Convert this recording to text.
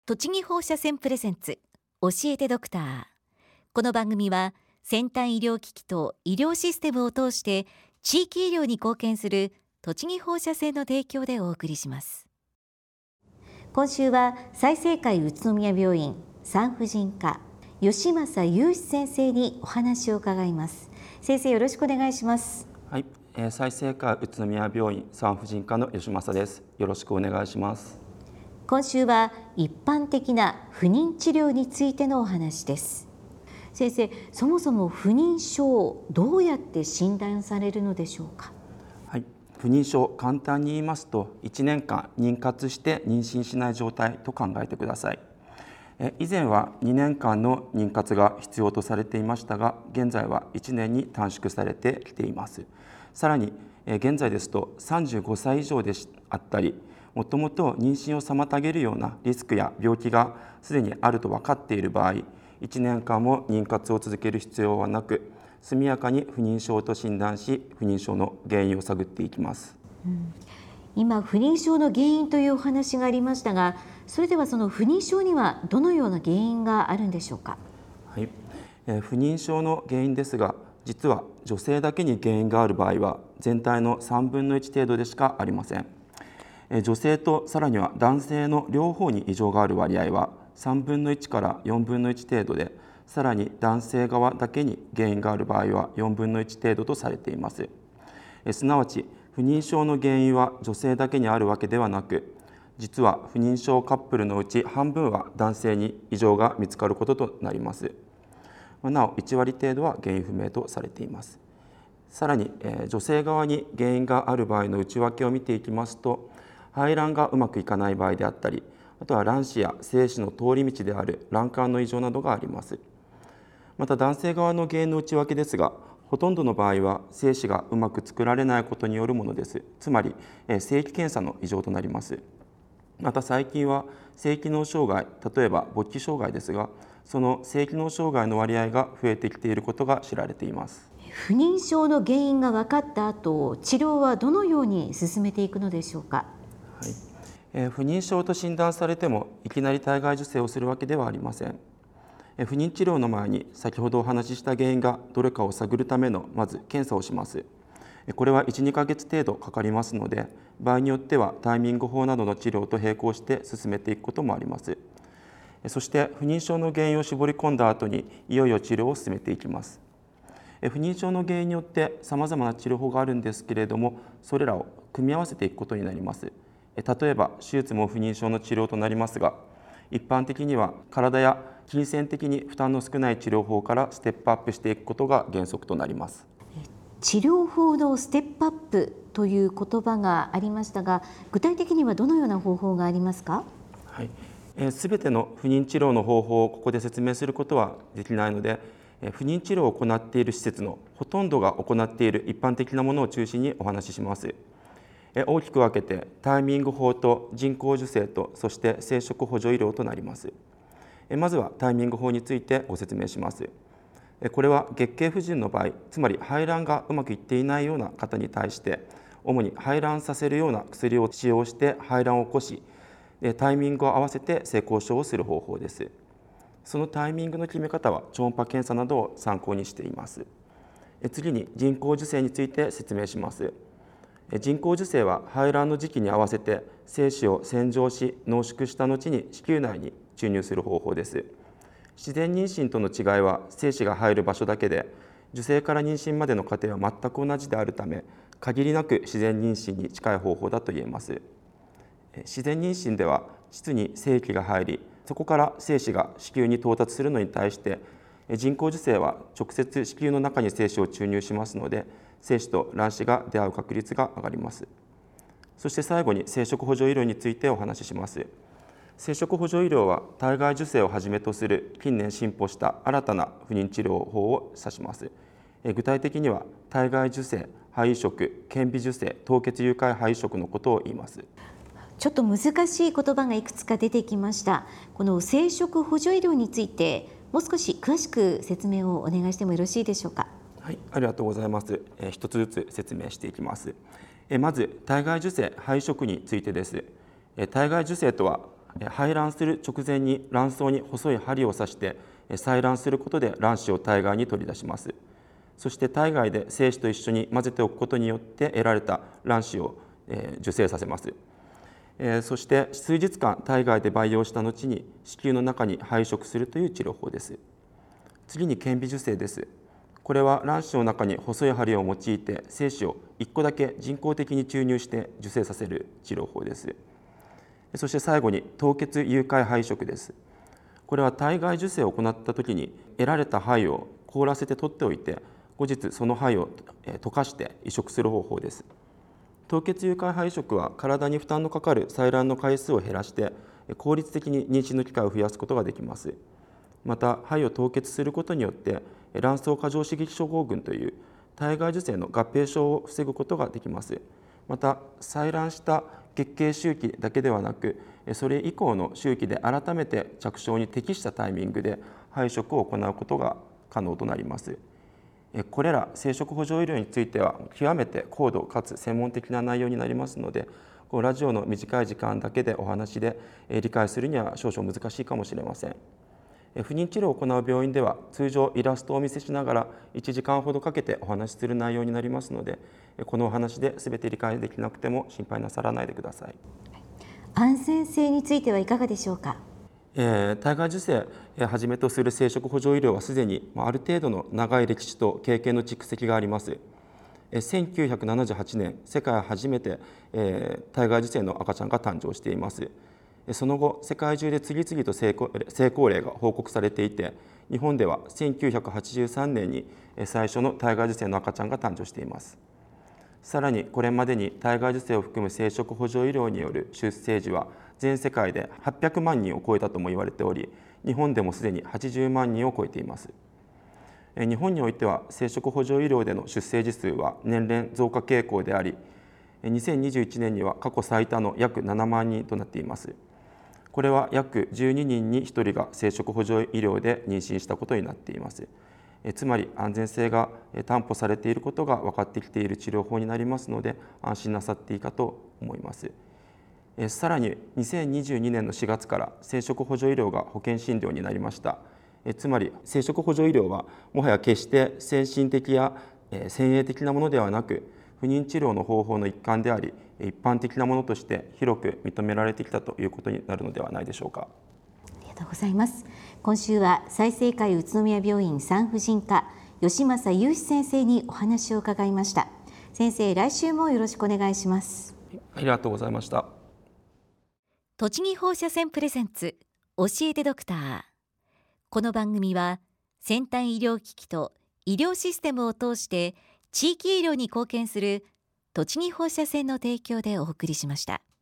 栃木放射線プレゼンツ教えてドクター。この番組は先端医療機器と医療システムを通して地域医療に貢献する栃木放射線の提供でお送りします。今週は済生会宇都宮病院産婦人科吉正雄志先生にお話を伺います。先生、よろしくお願いします。 はい、済生会宇都宮病院産婦人科の吉正です。よろしくお願いします。 今週は一般的な不妊治療についてのお話です。先生、そもそも不妊症、どうやって診断されるのでしょうか。 はい、不妊症、簡単に言いますと1年間妊活して妊娠しない状態と考えてください。以前は2年間の妊活が必要とされていましたが、現在は1年に短縮されてきています。さらに現在ですと35歳以上であったり、もともと妊娠を妨げるようなリスクや病気がすでにあると分かっている場合、1年間も妊活を続ける必要はなく、速やかに不妊症と診断し、不妊症の原因を探っていきます。 今、不妊症の原因というお話がありましたが、それではその不妊症にはどのような原因があるんでしょうか。 はい、不妊症の原因ですが、実は女性だけに原因がある場合は全体の3分の1程度でしかありません。女性とさらには男性の両方に異常がある割合は3分の1から4分の1程度で、さらに男性側だけに原因がある場合は4分の1程度とされています。すなわち不妊症の原因は女性だけにあるわけではなく、実は不妊症カップルのうち半分は男性に異常が見つかることとなります。なお1割程度は原因不明とされています。さらに女性側に原因がある場合の内訳を見ていきますと、排卵がうまくいかない場合であったり、あとは卵子や精子の通り道である卵管の異常などがあります。また男性側の原因の内訳ですが、ほとんどの場合は精子がうまく作られないことによるものです。つまり精液検査の異常となります。また最近は性機能障害、例えば勃起障害ですが、その性機能障害の割合が増えてきていることが知られています。 不妊症の原因が分かった後、治療はどのように進めていくのでしょうか。 不妊症と診断されてもいきなり体外受精をするわけではありません。不妊治療の前に先ほどお話しした原因がどれかを探るためのまず検査をします。これは 1,2 ヶ月程度かかりますので、場合によってはタイミング法などの治療と並行して進めていくこともあります。そして不妊症の原因を絞り込んだ後にいよいよ治療を進めていきます。不妊症の原因によってさまざまな治療法があるんですけれども、それらを組み合わせていくことになります。例えば手術も不妊症の治療となりますが、一般的には体や金銭的に負担の少ない治療法からステップアップしていくことが原則となります。 治療法のステップアップという言葉がありましたが、具体的にはどのような方法がありますか。 はい、全ての不妊治療の方法をここで説明することはできないので、不妊治療を行っている施設のほとんどが行っている一般的なものを中心にお話しします。大きく分けてタイミング法と人工授精と、そして生殖補助医療となります。まずはタイミング法についてご説明します。これは月経不順の場合、つまり排卵がうまくいっていないような方に対して、主に排卵させるような薬を使用して排卵を起こし、タイミングを合わせて性交渉をする方法です。そのタイミングの決め方は超音波検査などを参考にしています。次に人工授精について説明します。人工授精は排卵の時期に合わせて精子を洗浄し濃縮した後に子宮内に注入する方法です。自然妊娠との違いは精子が入る場所だけで、受精から妊娠までの過程は全く同じであるため、限りなく自然妊娠に近い方法だと言えます。自然妊娠では膣に精液が入り、そこから精子が子宮に到達するのに対して、人工授精は直接子宮の中に精子を注入しますので、精子と卵子が出会う確率が上がります。そして最後に生殖補助医療についてお話しします。生殖補助医療は体外受精をはじめとする近年進歩した新たな不妊治療法を指します。具体的には体外受精、肺移植、顕微授精、凍結誘拐肺移植のことを言います。 ちょっと難しい言葉がいくつか出てきました。この生殖補助医療についてもう少し詳しく説明をお願いしてもよろしいでしょうか。 はい、ありがとうございます。一つずつ説明していきます。まず体外受精、肺移植についてです。体外受精とは排卵する直前に卵巣に細い針を刺して採卵することで卵子を体外に取り出します。そして体外で精子と一緒に混ぜておくことによって得られた卵子を受精させます。そして数日間体外で培養した後に子宮の中に配色するという治療法です。次に顕微授精です。これは卵子の中に細い針を用いて精子を1個だけ人工的に注入して受精させる治療法です。そして最後に凍結融解配色です。これは体外受精を行ったときに得られた胚を凍らせて取っておいて、後日その胚を溶かして移植する方法です。凍結融解配色は体に負担のかかる採卵の回数を減らして効率的に妊娠の機会を増やすことができます。また胚を凍結することによって卵巣過剰刺激症候群という体外受精の合併症を防ぐことができます。また採卵した月経周期だけではなく、それ以降の周期で改めて着床に適したタイミングで配色を行うことが可能となります。これら生殖補助医療については極めて高度かつ専門的な内容になりますので、ラジオの短い時間だけでお話で理解するには少々難しいかもしれません。不妊治療を行う病院では通常イラストをお見せしながら1時間ほどかけてお話しする内容になりますので、このお話で全て理解できなくても心配なさらないでください。 安全性についてはいかがでしょうか。 体外受精をはじめとする生殖補助医療はすでにある程度の長い歴史と経験の蓄積があります。1978年、世界初めて体外受精の赤ちゃんが誕生しています。その後、世界中で次々と成功例が報告されていて、日本では1983年に最初の体外受精の赤ちゃんが誕生しています。さらにこれまでに体外受精を含む生殖補助医療による出生児は全世界で800万人を超えたとも言われており、日本でもすでに80万人を超えています。日本においては生殖補助医療での出生児数は年々増加傾向であり、2021年には過去最多の約7万人となっています。これは約12人に1人が生殖補助医療で妊娠したことになっています。つまり安全性が担保されていることが分かってきている治療法になりますので、安心なさっていいかと思います。さらに2022年の4月から生殖補助医療が保険診療になりました。つまり生殖補助医療はもはや決して先進的や先鋭的なものではなく、不妊治療の方法の一環であり、一般的なものとして広く認められてきたということになるのではないでしょうか。 ありがとうございます。今週は済生会宇都宮病院産婦人科吉政雄志先生にお話を伺いました。先生、来週もよろしくお願いします。 ありがとうございました。 栃木放射線プレゼンツ教えてドクター。この番組は先端医療機器と医療システムを通して地域医療に貢献する栃木放射線の提供でお送りしました。